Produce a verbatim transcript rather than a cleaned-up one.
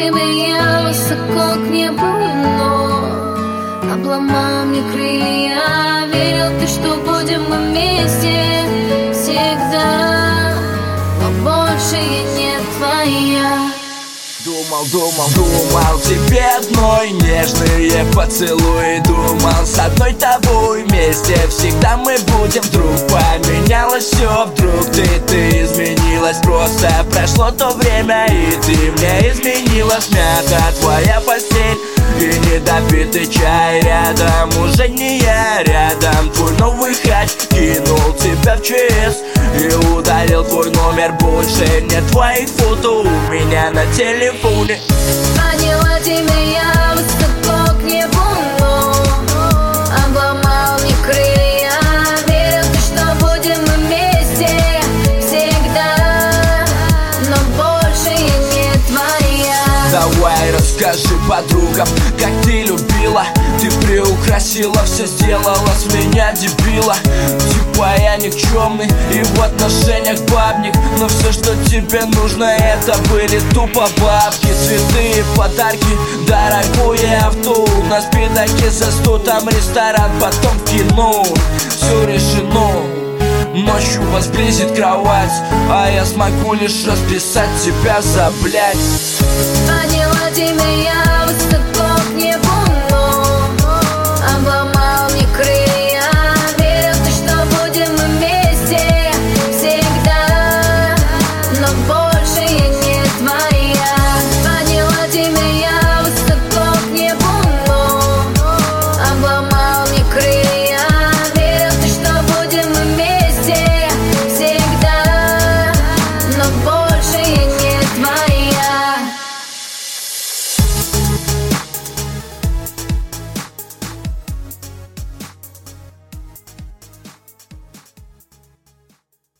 тебе я высоко к небу, но обломал мне крылья. Верил ты, что будем мы вместе всегда, но больше я не твоя. Думал, думал, думал тебе одной нежные поцелуи. Думал, с одной тобой вместе всегда мы будем. Вдруг поменялось все, вдруг ты, ты изменилась. Просто прошло то время, и ты мне изменила. Смята твоя постель и недопитый чай рядом. Уже не я рядом, твой новый хач. Кинул тебя в ЧС и удалил твой номер. Больше нет твоих фото у меня на телефоне. Подняла тебя я высоко к небу, но обломал мне крылья. Верил ты, что будем мы вместе всегда, но больше я не твоя. Давай расскажи подругам, как ты любила. Ты приукрасила, все сделала с меня дебила. Типа я никчемный и в отношениях бабник, но все, что тебе нужно, это были тупо бабки. Цветы и подарки, дорогое авто. У нас пидаки за сто, там ресторан, потом в кино. Все решено, ночью вас близит кровать, а я смогу лишь расписать тебя за блядь. Подняла тебя я высоко